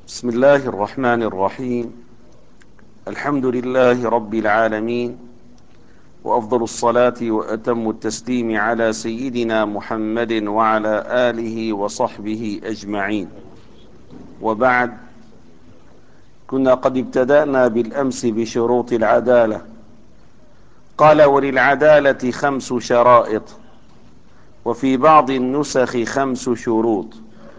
بسم الله الرحمن الرحيم. الحمد لله رب العالمين، وأفضل الصلاة وأتم التسليم على سيدنا محمد وعلى آله وصحبه أجمعين. وبعد، كنا قد ابتدأنا بالأمس بشروط العدالة. قال: وللعدالة 5 شرائط، وفي بعض النسخ 5 شروط.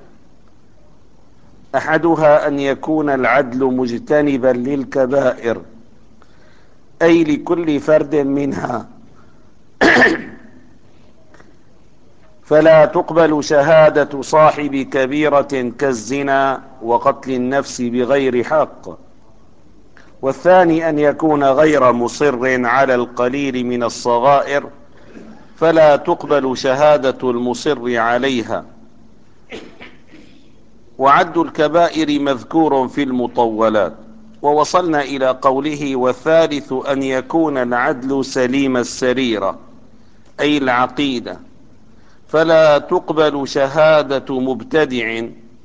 أحدها أن يكون العدل مجتنبا للكبائر، أي لكل فرد منها، فلا تقبل شهادة صاحب كبيرة كالزنا وقتل النفس بغير حق. والثاني أن يكون غير مصر على القليل من الصغائر، فلا تقبل شهادة المصر عليها. وعد الكبائر مذكور في المطولات. ووصلنا إلى قوله: والثالث أن يكون العدل سليم السريرة، أي العقيدة، فلا تقبل شهادة مبتدع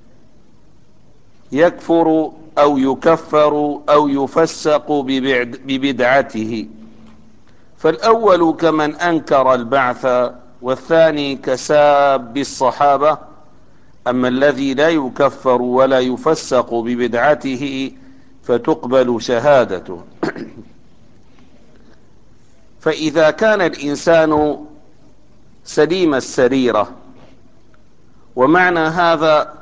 يكفر أو يكفر أو يفسق ببدعته. فالأول كمن أنكر البعث، والثاني كساب الصحابة. أما الذي لا يكفر ولا يفسق ببدعته فتقبل شهادته. فإذا كان الإنسان سليم السريرة، ومعنى هذا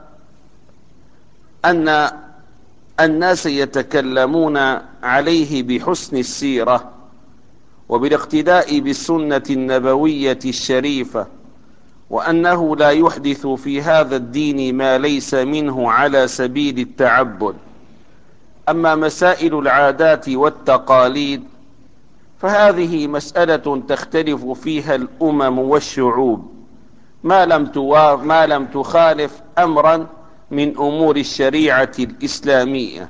أن الناس يتكلمون عليه بحسن السيرة وبالاقتداء بالسنة النبوية الشريفة، وأنه لا يحدث في هذا الدين ما ليس منه على سبيل التعبد. أما مسائل العادات والتقاليد فهذه مسألة تختلف فيها الأمم والشعوب، ما لم تخالف أمرا من أمور الشريعة الإسلامية.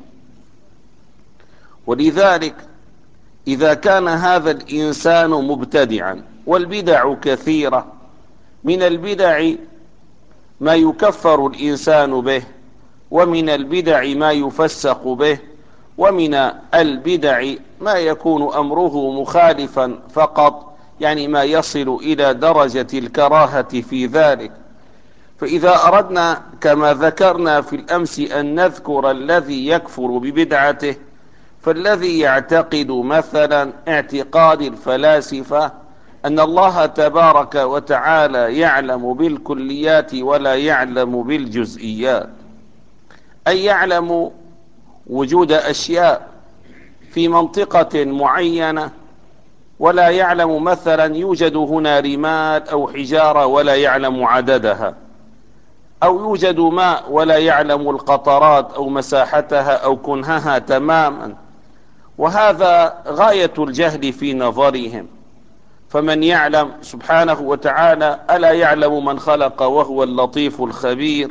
ولذلك إذا كان هذا الإنسان مبتدعا، والبدع كثيرة، من البدع ما يكفر الإنسان به، ومن البدع ما يفسق به، ومن البدع ما يكون أمره مخالفا فقط، يعني ما يصل إلى درجة الكراهة في ذلك. فإذا أردنا كما ذكرنا في الأمس أن نذكر الذي يكفر ببدعته، فالذي يعتقد مثلا اعتقاد الفلاسفة أن الله تبارك وتعالى يعلم بالكليات ولا يعلم بالجزئيات، أي يعلم وجود أشياء في منطقة معينة، ولا يعلم مثلا يوجد هنا رمال أو حجارة ولا يعلم عددها، أو يوجد ماء ولا يعلم القطرات أو مساحتها أو كنهها تماما. وهذا غاية الجهل في نظرهم. فمن يعلم سبحانه وتعالى ألا يعلم من خلق وهو اللطيف الخبير؟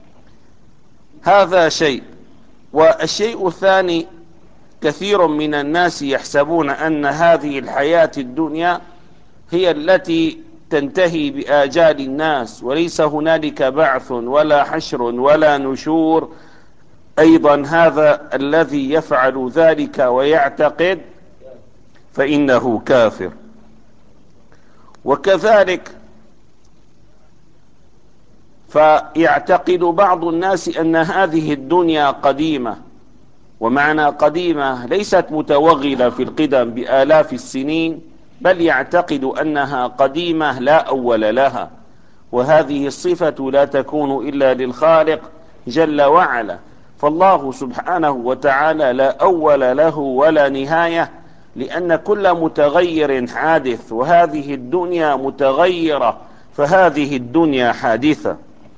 هذا شيء. والشيء الثاني: كثير من الناس يحسبون أن هذه الحياة الدنيا هي التي تنتهي بآجال الناس، وليس هنالك بعث ولا حشر ولا نشور. أيضا هذا الذي يفعل ذلك ويعتقد فإنه كافر. وكذلك فيعتقد بعض الناس أن هذه الدنيا قديمة، ومعنى قديمة ليست متوغلة في القدم بآلاف السنين، بل يعتقد أنها قديمة لا أول لها. وهذه الصفة لا تكون إلا للخالق جل وعلا. فالله سبحانه وتعالى لا أول له ولا نهاية، لأن كل متغير حادث، وهذه الدنيا متغيرة، فهذه الدنيا حادثة.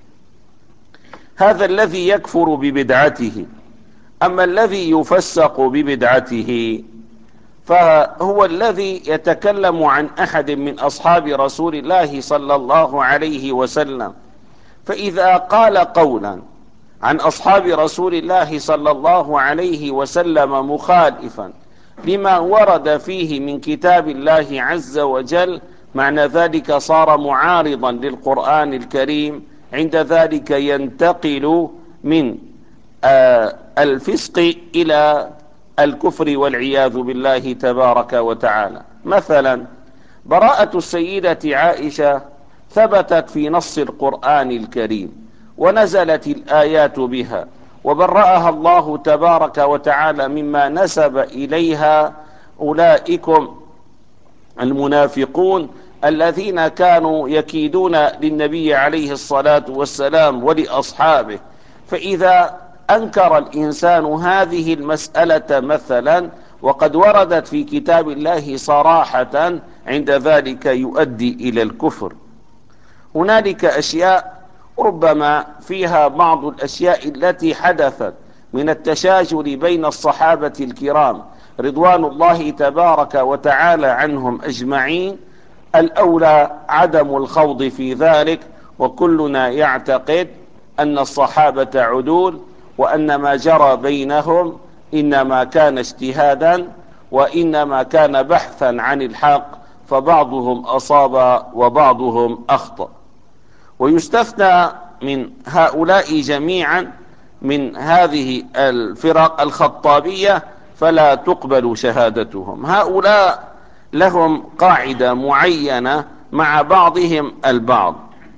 هذا الذي يكفر ببدعته. أما الذي يفسق ببدعته فهو الذي يتكلم عن أحد من أصحاب رسول الله صلى الله عليه وسلم، فإذا قال قولا عن أصحاب رسول الله صلى الله عليه وسلم مخالفا لما ورد فيه من كتاب الله عز وجل، معنى ذلك صار معارضا للقرآن الكريم. عند ذلك ينتقل من الفسق إلى الكفر والعياذ بالله تبارك وتعالى. مثلا براءة السيدة عائشة ثبتت في نص القرآن الكريم، ونزلت الآيات بها، وبرأها الله تبارك وتعالى مما نسب إليها أولئكم المنافقون الذين كانوا يكيدون للنبي عليه الصلاة والسلام ولأصحابه. فإذا أنكر الإنسان هذه المسألة مثلا وقد وردت في كتاب الله صراحة، عند ذلك يؤدي إلى الكفر. هنالك أشياء ربما فيها بعض الأشياء التي حدثت من التشاجر بين الصحابة الكرام رضوان الله تبارك وتعالى عنهم أجمعين، الأولى عدم الخوض في ذلك، وكلنا يعتقد أن الصحابة عدول، وأن ما جرى بينهم إنما كان اجتهادا، وإنما كان بحثا عن الحق، فبعضهم أصاب وبعضهم أخطأ. ويستثنى من هؤلاء جميعا من هذه الفرق الخطابية، فلا تقبل شهادتهم. هؤلاء لهم قاعدة معينة مع بعضهم البعض،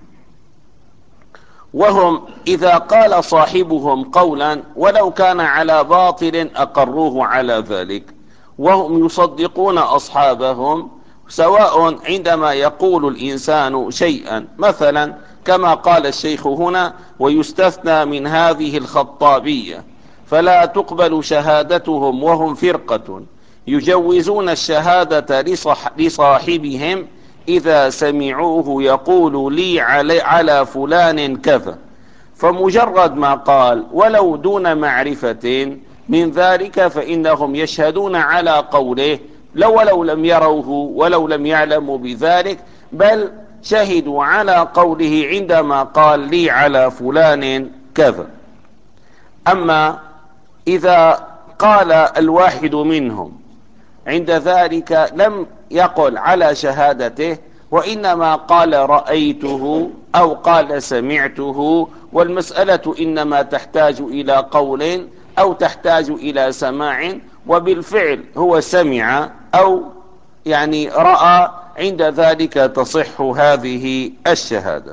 وهم إذا قال صاحبهم قولا ولو كان على باطل أقروه على ذلك، وهم يصدقون أصحابهم سواء عندما يقول الإنسان شيئا، مثلا كما قال الشيخ هنا: ويستثنى من هذه الخطابية فلا تقبل شهادتهم وهم فرقة يجوزون الشهادة لصاحبهم إذا سمعوه يقول لي على فلان كذا، فمجرد ما قال ولو دون معرفة من ذلك فإنهم يشهدون على قوله ولو لم يروه ولو لم يعلموا بذلك، بل شهدوا على قوله عندما قال لي على فلان كذا. أما إذا قال الواحد منهم عند ذلك لم يقل على شهادته، وإنما قال رأيته أو قال سمعته، والمسألة إنما تحتاج إلى قول أو تحتاج إلى سماع، وبالفعل هو سمع أو يعني رأى، عند ذلك تصح هذه الشهادة.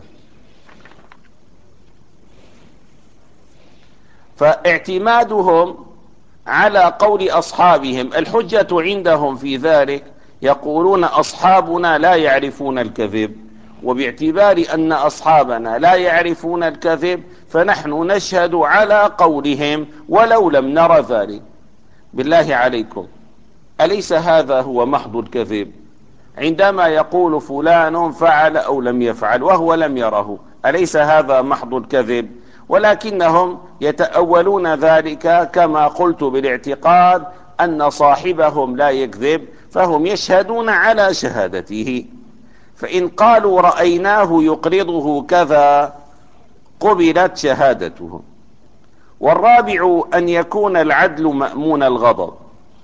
فاعتمادهم على قول أصحابهم الحجة عندهم في ذلك، يقولون أصحابنا لا يعرفون الكذب، وباعتبار أن أصحابنا لا يعرفون الكذب فنحن نشهد على قولهم ولو لم نر ذلك. بالله عليكم، أليس هذا هو محض الكذب؟ عندما يقول فلان فعل أو لم يفعل وهو لم يره، أليس هذا محض الكذب؟ ولكنهم يتأولون ذلك كما قلت بالاعتقاد أن صاحبهم لا يكذب، فهم يشهدون على شهادته. فإن قالوا رأيناه يقرضه كذا قبلت شهادته. والرابع أن يكون العدل مأمون الغضب.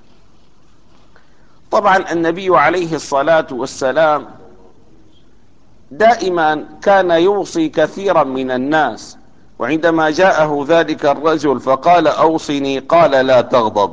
طبعا النبي عليه الصلاة والسلام دائما كان يوصي كثيرا من الناس، وعندما جاءه ذلك الرجل فقال أوصني قال لا تغضب.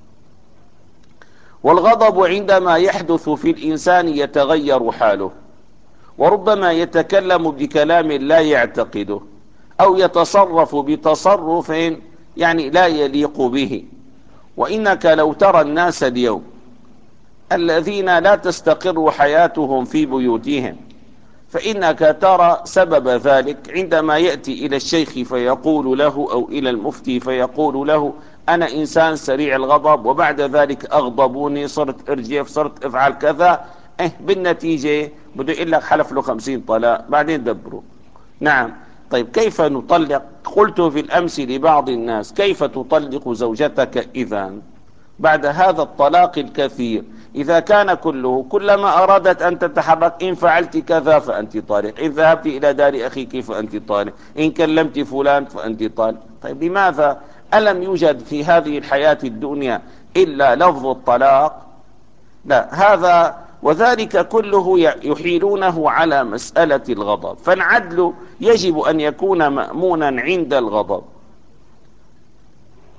والغضب عندما يحدث في الإنسان يتغير حاله، وربما يتكلم بكلام لا يعتقده، أو يتصرف بتصرف يعني لا يليق به. وإنك لو ترى الناس اليوم الذين لا تستقر حياتهم في بيوتهم، فإنك ترى سبب ذلك عندما يأتي إلى الشيخ فيقول له أو إلى المفتي فيقول له أنا إنسان سريع الغضب، وبعد ذلك أغضبوني، صرت أرجف، صرت أفعل كذا، بالنتيجة بده يقول لك حلف له 50 طلاق، بعدين دبره. نعم، طيب كيف نطلق؟ قلت في الأمس لبعض الناس: كيف تطلق زوجتك إذا بعد هذا الطلاق الكثير؟ إذا كان كلما أرادت أن تتحرك: إن فعلت كذا فأنت طالق، إن ذهبت إلى دار أخيك فأنت طالق، إن كلمت فلان فأنت طالق. طيب لماذا؟ ألم يوجد في هذه الحياة الدنيا إلا لفظ الطلاق؟ لا، هذا وذلك كله يحيلونه على مسألة الغضب. فالعدل يجب أن يكون مأمونا عند الغضب.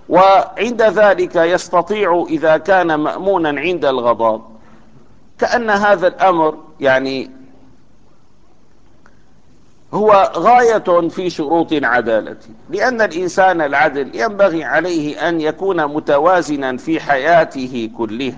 وعند ذلك يستطيع إذا كان مأمونا عند الغضب، كأن هذا الأمر يعني هو غاية في شروط العدالة، لأن الإنسان العدل ينبغي عليه أن يكون متوازنا في حياته كلها،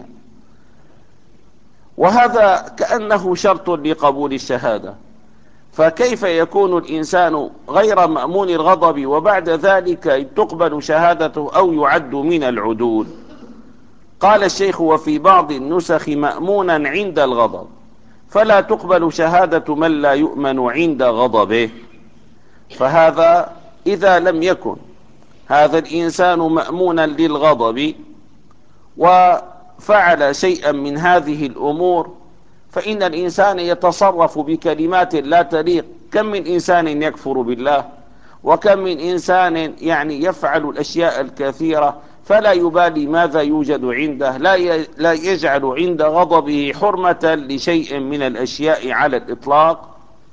وهذا كأنه شرط لقبول الشهادة. فكيف يكون الإنسان غير مأمون الغضب وبعد ذلك تقبل شهادته أو يعد من العدول؟ قال الشيخ: وفي بعض النسخ مأمونا عند الغضب، فلا تقبل شهادة من لا يؤمن عند غضبه. فهذا إذا لم يكن هذا الإنسان مأمونا للغضب وفعل شيئا من هذه الأمور، فإن الإنسان يتصرف بكلمات لا تليق. كم من إنسان يكفر بالله، وكم من إنسان يعني يفعل الأشياء الكثيرة فلا يبالي ماذا يوجد عنده، لا يجعل عند غضبه حرمة لشيء من الأشياء على الإطلاق.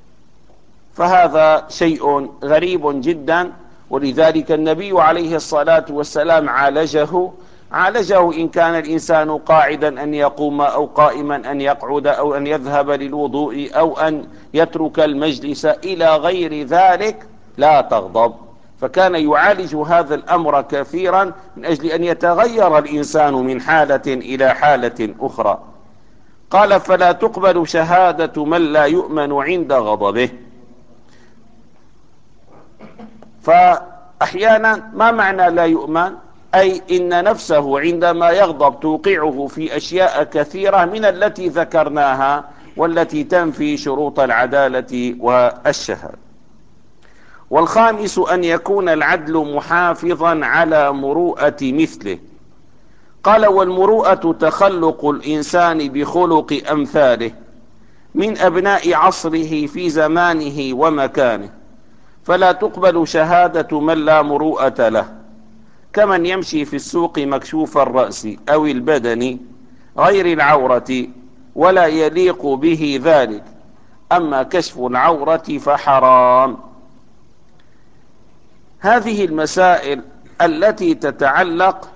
فهذا شيء غريب جدا، ولذلك النبي عليه الصلاة والسلام عالجه إن كان الإنسان قاعدا أن يقوم، أو قائما أن يقعد، أو أن يذهب للوضوء، أو أن يترك المجلس إلى غير ذلك، لا تغضب. فكان يعالج هذا الأمر كثيرا من أجل أن يتغير الإنسان من حالة إلى حالة أخرى. قال: فلا تقبل شهادة من لا يؤمن عند غضبه. فأحيانا ما معنى لا يؤمن؟ أي إن نفسه عندما يغضب توقعه في أشياء كثيرة من التي ذكرناها والتي تنفي شروط العدالة والشهادة. والخامس أن يكون العدل محافظا على مروءة مثله. قال: والمروءة تخلق الإنسان بخلق أمثاله من أبناء عصره في زمانه ومكانه، فلا تقبل شهادة من لا مروءة له، كمن يمشي في السوق مكشوف الرأس أو البدن غير العورة ولا يليق به ذلك، أما كشف العورة فحرام. هذه المسائل التي تتعلق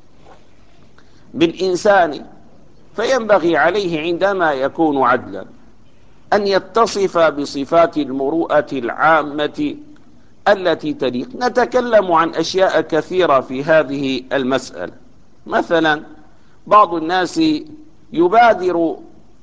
بالإنسان، فينبغي عليه عندما يكون عدلا أن يتصف بصفات المروءة العامة التي تليق. نتكلم عن أشياء كثيرة في هذه المسألة. مثلا بعض الناس يبادر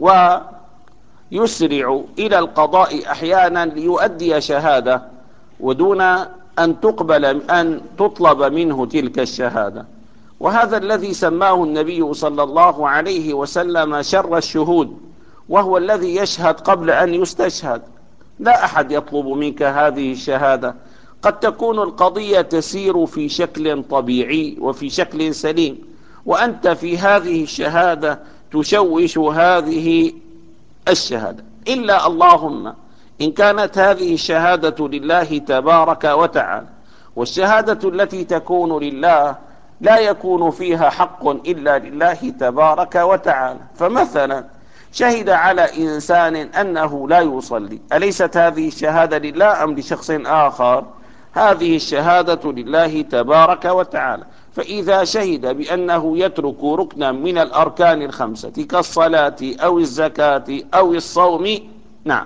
ويسرع إلى القضاء أحيانا ليؤدي شهادة ودون أن تطلب منه تلك الشهادة، وهذا الذي سماه النبي صلى الله عليه وسلم شر الشهود، وهو الذي يشهد قبل أن يستشهد. لا أحد يطلب منك هذه الشهادة، قد تكون القضية تسير في شكل طبيعي وفي شكل سليم، وأنت في هذه الشهادة تشوش هذه الشهادة. إلا اللهم إن كانت هذه الشهادة لله تبارك وتعالى، والشهادة التي تكون لله لا يكون فيها حق إلا لله تبارك وتعالى. فمثلا شهد على إنسان أنه لا يصلي، أليست هذه الشهادة لله أم لشخص آخر؟ هذه الشهادة لله تبارك وتعالى. فإذا شهد بأنه يترك ركنا من الأركان الخمسة كالصلاة أو الزكاة أو الصوم، نعم،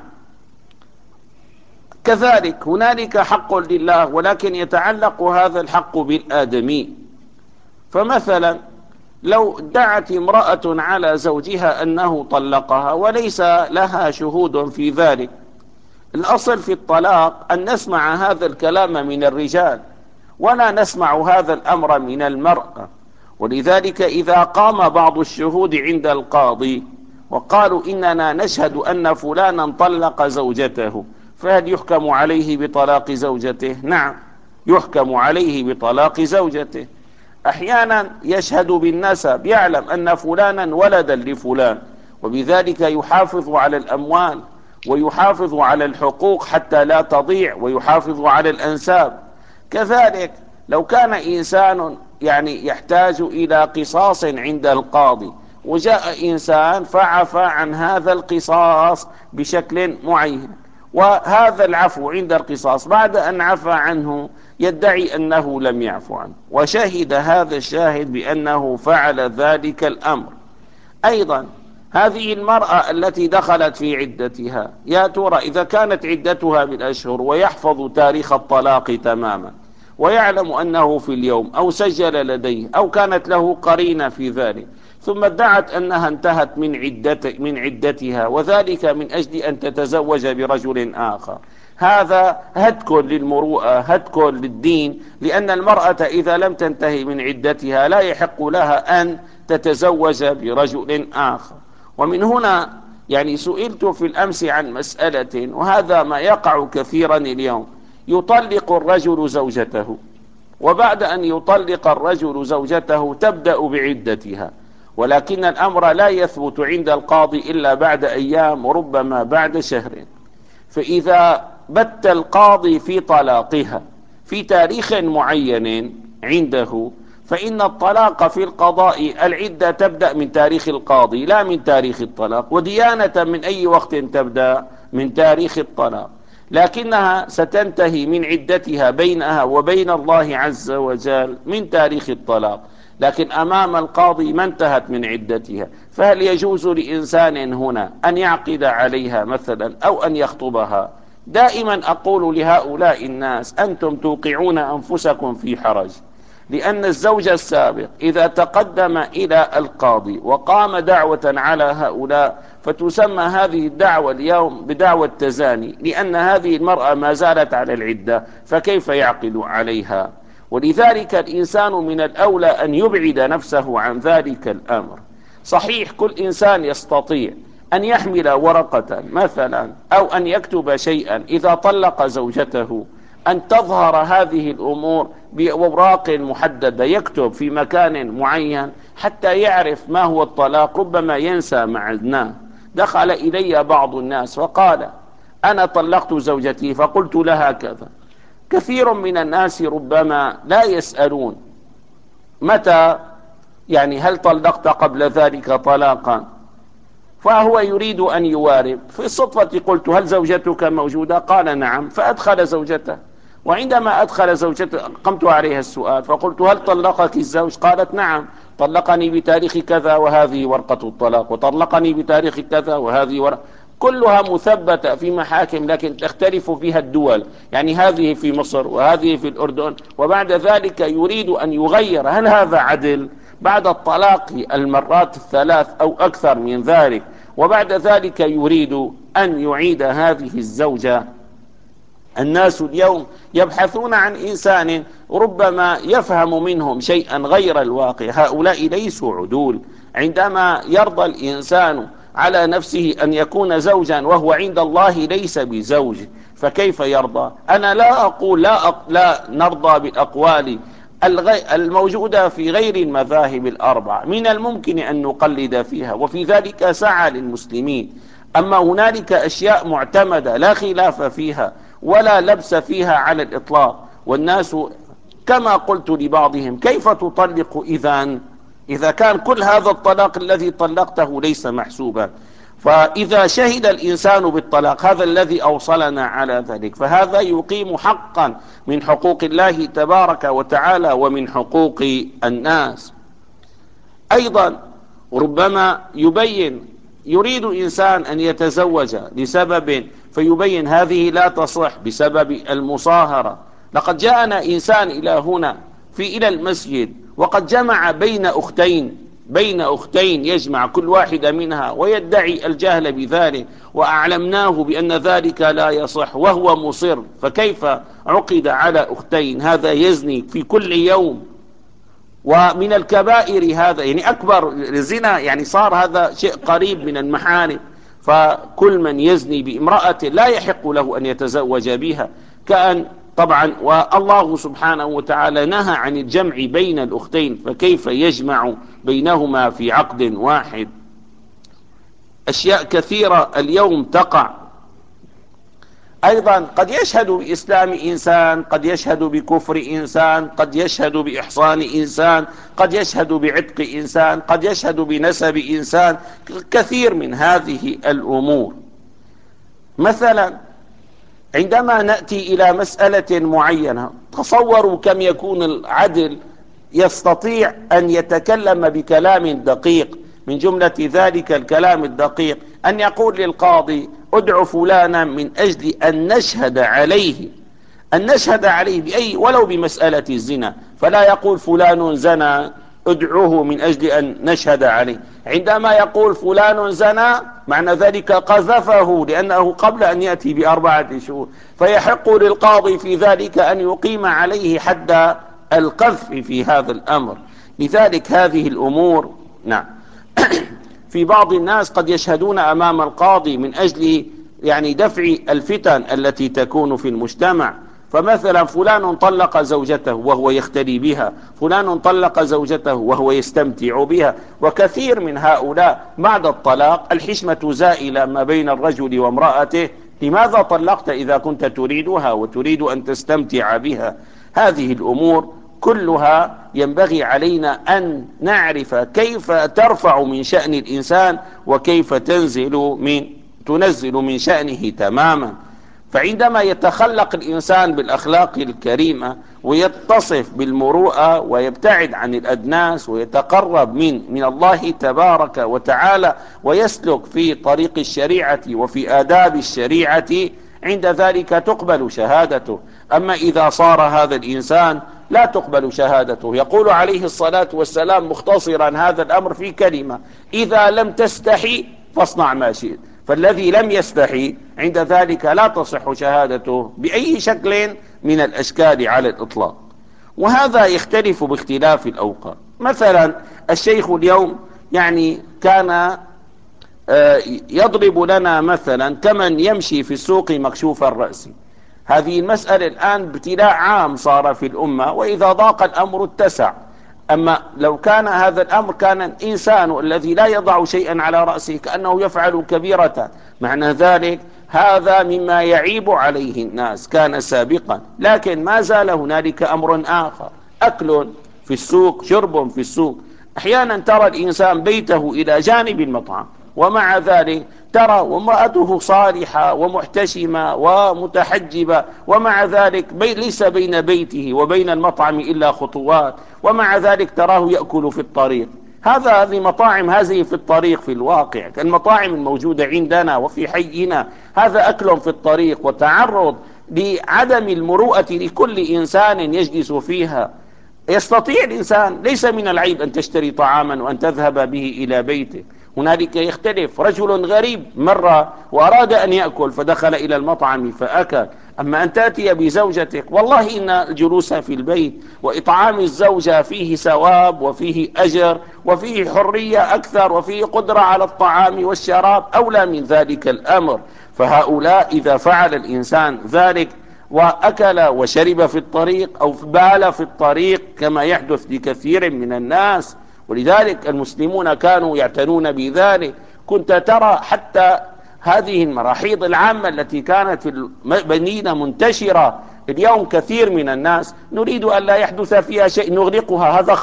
كذلك هنالك حق لله، ولكن يتعلق هذا الحق بالآدمي. فمثلا لو ادعت امرأة على زوجها أنه طلقها وليس لها شهود في ذلك، الأصل في الطلاق أن نسمع هذا الكلام من الرجال ولا نسمع هذا الأمر من المرأة. ولذلك إذا قام بعض الشهود عند القاضي وقالوا إننا نشهد أن فلانا طلق زوجته، فهل يحكم عليه بطلاق زوجته؟ نعم، يحكم عليه بطلاق زوجته. أحيانا يشهد بالنسب، يعلم أن فلانا ولدا لفلان، وبذلك يحافظ على الأموال ويحافظ على الحقوق حتى لا تضيع، ويحافظ على الأنساب. كذلك لو كان إنسان يعني يحتاج إلى قصاص عند القاضي، وجاء إنسان فعفى عن هذا القصاص بشكل معين، وهذا العفو عند القصاص بعد أن عفى عنه يدعي أنه لم يعفو عنه، وشهد هذا الشاهد بأنه فعل ذلك الأمر. أيضا هذه المرأة التي دخلت في عدتها، يا ترى إذا كانت عدتها بالأشهر ويحفظ تاريخ الطلاق تماما ويعلم أنه في اليوم أو سجل لديه أو كانت له قرينة في ذلك، ثم ادعت أنها انتهت من عدتها وذلك من أجل أن تتزوج برجل آخر، هذا هتك للمروءة، هتك للدين، لأن المرأة إذا لم تنتهي من عدتها لا يحق لها أن تتزوج برجل آخر. ومن هنا يعني سئلت في الأمس عن مسألة، وهذا ما يقع كثيرا اليوم، يطلق الرجل زوجته، وبعد أن يطلق الرجل زوجته تبدأ بعدتها، ولكن الأمر لا يثبت عند القاضي إلا بعد أيام وربما بعد شهر. فإذا بت القاضي في طلاقها في تاريخ معين عنده، فإن الطلاق في القضاء العدة تبدأ من تاريخ القاضي لا من تاريخ الطلاق، وديانة من أي وقت تبدأ من تاريخ الطلاق، لكنها ستنتهي من عدتها بينها وبين الله عز وجل من تاريخ الطلاق، لكن أمام القاضي ما انتهت من عدتها. فهل يجوز لإنسان هنا أن يعقد عليها مثلا أو أن يخطبها؟ دائما أقول لهؤلاء الناس أنتم توقعون أنفسكم في حرج، لأن الزوج السابق إذا تقدم إلى القاضي وقام دعوة على هؤلاء فتسمى هذه الدعوة اليوم بدعوة تزاني، لأن هذه المرأة ما زالت على العدة، فكيف يعقد عليها؟ ولذلك الإنسان من الأولى أن يبعد نفسه عن ذلك الأمر. صحيح كل إنسان يستطيع أن يحمل ورقة مثلا أو أن يكتب شيئا إذا طلق زوجته، أن تظهر هذه الأمور بأوراق محددة، يكتب في مكان معين حتى يعرف ما هو الطلاق، ربما ينسى معناه. دخل إلي بعض الناس وقال أنا طلقت زوجتي فقلت لها كذا. كثير من الناس ربما لا يسألون متى، يعني هل طلقت قبل ذلك طلاقا؟ فهو يريد أن يوارب. في الصدفة قلت هل زوجتك موجودة؟ قال نعم، فأدخل زوجته. وعندما أدخل زوجته قمت عليها السؤال فقلت هل طلقك الزوج؟ قالت نعم، طلقني بتاريخ كذا وهذه ورقة الطلاق، وطلقني بتاريخ كذا وهذه ورقة، كلها مثبتة في محاكم لكن تختلف فيها الدول، يعني هذه في مصر وهذه في الأردن، وبعد ذلك يريد أن يغير. هل هذا عدل؟ بعد الطلاق المرات الثلاث أو أكثر من ذلك، وبعد ذلك يريد أن يعيد هذه الزوجة. الناس اليوم يبحثون عن إنسان ربما يفهم منهم شيئا غير الواقع، هؤلاء ليسوا عدول. عندما يرضى الإنسان على نفسه أن يكون زوجا وهو عند الله ليس بزوج، فكيف يرضى؟ أنا لا أقول لا نرضى بالأقوال الموجودة في غير المذاهب الأربع، من الممكن أن نقلد فيها وفي ذلك سعى للمسلمين. أما هنالك أشياء معتمدة لا خلاف فيها ولا لبس فيها على الإطلاق، والناس كما قلت لبعضهم كيف تطلق إذا كان كل هذا الطلاق الذي طلقته ليس محسوبا؟ فإذا شهد الإنسان بالطلاق، هذا الذي أوصلنا على ذلك، فهذا يقيم حقا من حقوق الله تبارك وتعالى ومن حقوق الناس. أيضا ربما يريد إنسان أن يتزوج لسبب فيبين هذه لا تصح بسبب المصاهرة. لقد جاءنا إنسان إلى المسجد وقد جمع بين أختين يجمع كل واحدة منها ويدعي الجهل بذلك، وأعلمناه بأن ذلك لا يصح وهو مصر، فكيف عقد على أختين؟ هذا يزني في كل يوم. ومن الكبائر هذا، يعني أكبر الزنا، يعني صار هذا شيء قريب من المحارم، فكل من يزني بامرأة لا يحق له أن يتزوج بها. طبعا والله سبحانه وتعالى نهى عن الجمع بين الأختين، فكيف يجمع بينهما في عقد واحد؟ أشياء كثيرة اليوم تقع. أيضا قد يشهد بإسلام إنسان، قد يشهد بكفر إنسان، قد يشهد بإحصان إنسان، قد يشهد بعتق إنسان، قد يشهد بنسب إنسان، كثير من هذه الأمور. مثلا عندما نأتي إلى مسألة معينة، تصوروا كم يكون العدل يستطيع أن يتكلم بكلام دقيق. من جملة ذلك الكلام الدقيق أن يقول للقاضي: ادع فلانا من أجل أن نشهد عليه، أن نشهد عليه بأي ولو بمسألة الزنا، فلا يقول فلان زنى ادعوه من أجل أن نشهد عليه. عندما يقول فلان زنى معنى ذلك قذفه، لأنه قبل أن يأتي ب4 شهور، فيحق للقاضي في ذلك أن يقيم عليه حد القذف في هذا الأمر. لذلك هذه الأمور، نعم، في بعض الناس قد يشهدون أمام القاضي من أجل يعني دفع الفتن التي تكون في المجتمع. فمثلا فلان طلق زوجته وهو يختلي بها، فلان طلق زوجته وهو يستمتع بها. وكثير من هؤلاء بعد الطلاق الحشمة زائلة ما بين الرجل وامرأته: لماذا طلقت إذا كنت تريدها وتريد أن تستمتع بها؟ هذه الأمور كلها ينبغي علينا أن نعرف كيف ترفع من شأن الإنسان وكيف تنزل من شأنه تماما. فعندما يتخلق الإنسان بالأخلاق الكريمة ويتصف بالمروءة ويبتعد عن الأدناس ويتقرب من الله تبارك وتعالى ويسلك في طريق الشريعة وفي آداب الشريعة، عند ذلك تقبل شهادته. أما إذا صار هذا الإنسان لا تقبل شهادته. يقول عليه الصلاة والسلام مختصرا هذا الأمر في كلمة: إذا لم تستحي فاصنع ما شئت. فالذي لم يستحي عند ذلك لا تصح شهادته بأي شكل من الأشكال على الإطلاق. وهذا يختلف باختلاف الأوقات. مثلا الشيخ اليوم يعني كان يضرب لنا مثلا كمن يمشي في السوق مكشوف الرأس. هذه المسألة الآن ابتلاء عام صار في الأمة، وإذا ضاق الأمر اتسع. أما لو كان هذا الأمر كان الإنسان الذي لا يضع شيئا على رأسه كأنه يفعل كبيرة، معنى ذلك هذا مما يعيب عليه الناس كان سابقا. لكن ما زال هنالك أمر آخر: أكل في السوق، شرب في السوق. أحيانا ترى الإنسان بيته إلى جانب المطعم، ومع ذلك ترى وامرأته صالحة ومحتشمة ومتحجبة، ومع ذلك ليس بين بيته وبين المطعم إلا خطوات، ومع ذلك تراه يأكل في الطريق. هذه مطاعم هذه في الطريق في الواقع، المطاعم الموجودة عندنا وفي حينا، هذا أكل في الطريق وتعرض لعدم المروءة لكل إنسان يجلس فيها. يستطيع الإنسان، ليس من العيب أن تشتري طعاما وأن تذهب به إلى بيته. هنالك يختلف: رجل غريب مر وأراد أن يأكل فدخل إلى المطعم فأكل. أما أن تأتي بزوجتك، والله إن الجلوس في البيت وإطعام الزوجة فيه ثواب وفيه أجر وفيه حرية أكثر وفيه قدرة على الطعام والشراب أولى من ذلك الأمر. فهؤلاء إذا فعل الإنسان ذلك وأكل وشرب في الطريق أو بال في الطريق كما يحدث لكثير من الناس، ولذلك المسلمون كانوا يعتنون بذلك. كنت ترى حتى هذه المراحيض العامة التي كانت في المدينة منتشرة، اليوم كثير من الناس نريد أن لا يحدث فيها شيء نغلقها. هذا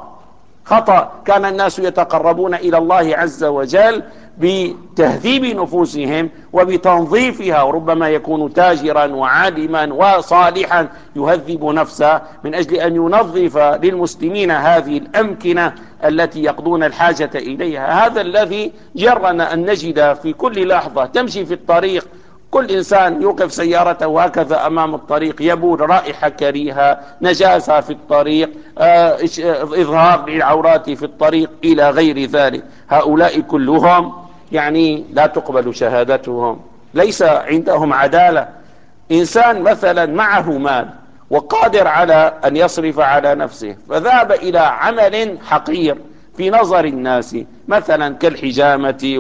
خطأ. كان الناس يتقربون إلى الله عز وجل بتهذيب نفوسهم وبتنظيفها، وربما يكون تاجرا وعالما وصالحا يهذب نفسه من أجل أن ينظف للمسلمين هذه الأمكنة التي يقضون الحاجة إليها. هذا الذي جرنا أن نجد في كل لحظة تمشي في الطريق كل إنسان يوقف سيارته هكذا أمام الطريق، يبول رائحة كريهة، نجاسة في الطريق، إظهار للعورات في الطريق إلى غير ذلك. هؤلاء كلهم يعني لا تقبل شهادتهم، ليس عندهم عدالة. إنسان مثلا معه مال وقادر على أن يصرف على نفسه، فذهب إلى عمل حقير في نظر الناس مثلا كالحجامة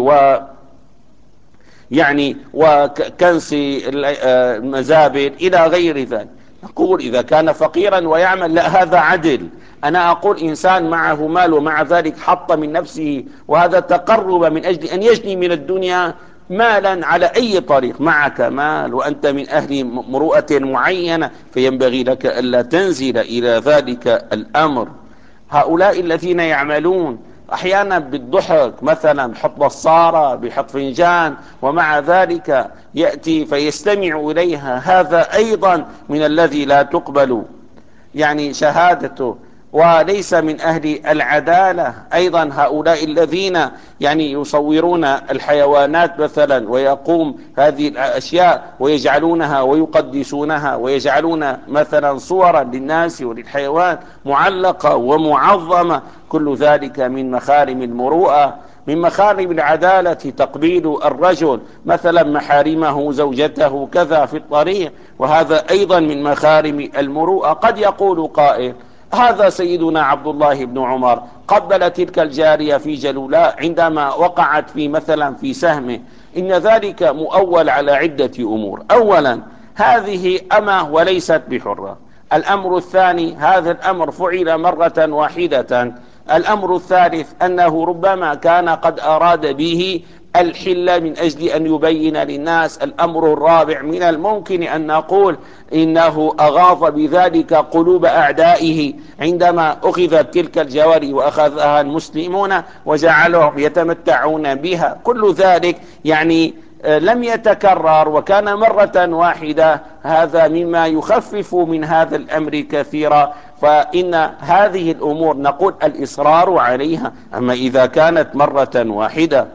وكنس المزابل إلى غير ذلك، نقول إذا كان فقيرا ويعمل لا، هذا عدل. أنا أقول إنسان معه مال ومع ذلك حط من نفسه، وهذا تقرب من أجل أن يجني من الدنيا مالا على أي طريق. معك مال وأنت من أهل مروءة معينة، فينبغي لك ألا تنزل إلى ذلك الأمر. هؤلاء الذين يعملون احيانا بالضحك مثلا، بحط بصارة، بحط فنجان، ومع ذلك يأتي فيستمع اليها، هذا ايضا من الذي لا تقبل يعني شهادته، وليس من اهل العدالة. ايضا هؤلاء الذين يعني يصورون الحيوانات مثلا، ويقوم هذه الاشياء ويجعلونها ويقدسونها، ويجعلون مثلا صورا للناس وللحيوان معلقة ومعظمة، كل ذلك من مخارم المروءة. من مخارم العدالة تقبيل الرجل مثلا محارمه، زوجته كذا في الطريق، وهذا ايضا من مخارم المروءة. قد يقول قائل: هذا سيدنا عبد الله بن عمر قبل تلك الجارية في جلولاء عندما وقعت في مثلا في سهمه. إن ذلك مؤول على عدة أمور. أولا، هذه أمة وليست بحرة. الأمر الثاني، هذا الأمر فعل مرة واحدة. الأمر الثالث، أنه ربما كان قد أراد به الحل من أجل أن يبين للناس. الأمر الرابع، من الممكن أن نقول إنه أغاظ بذلك قلوب أعدائه عندما أخذت تلك الجواري وأخذها المسلمون وجعلهم يتمتعون بها. كل ذلك يعني لم يتكرر وكان مرة واحدة. هذا مما يخفف من هذا الأمر كثيرا. فإن هذه الأمور نقول الإصرار عليها. أما إذا كانت مرة واحدة،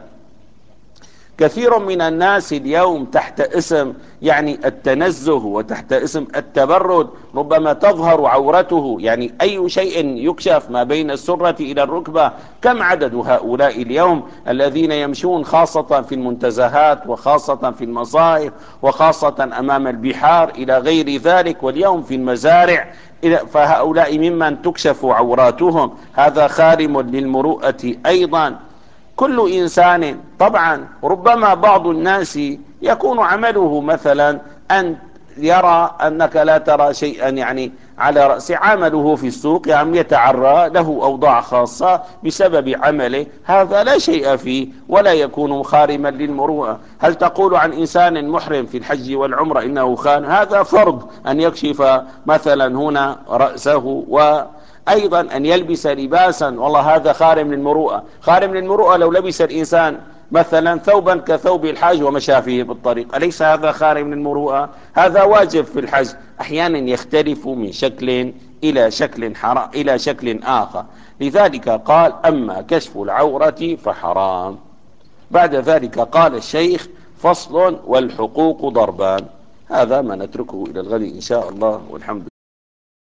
كثير من الناس اليوم تحت اسم يعني التنزه وتحت اسم التبرد ربما تظهر عورته، يعني أي شيء يكشف ما بين السرة إلى الركبة. كم عدد هؤلاء اليوم الذين يمشون خاصة في المنتزهات وخاصة في المصائف وخاصة أمام البحار إلى غير ذلك، واليوم في المزارع، فهؤلاء ممن تكشف عوراتهم. هذا خارم للمروءة أيضا. كل إنسان طبعا، ربما بعض الناس يكون عمله مثلا أن يرى أنك لا ترى شيئا يعني على رأس عمله في السوق، يعني يتعرى له أوضاع خاصة بسبب عمله، هذا لا شيء فيه ولا يكون خارما للمروءة. هل تقول عن إنسان محرم في الحج والعمرة إنه خان؟ هذا فرض أن يكشف مثلا هنا رأسه، وأيضا أن يلبس لباسا، والله هذا خارم للمروءة. خارم للمروءة لو لبس الإنسان مثلا ثوبا كثوب الحاج ومشى فيه بالطريق، أليس هذا خارم للمروءة؟ هذا واجب في الحج. أحيانا يختلف من شكل إلى شكل حرام إلى شكل آخر. لذلك قال: أما كشف العورة فحرام. بعد ذلك قال الشيخ: فصل: والحقوق ضربان. هذا ما نتركه إلى الغد إن شاء الله، والحمد لله.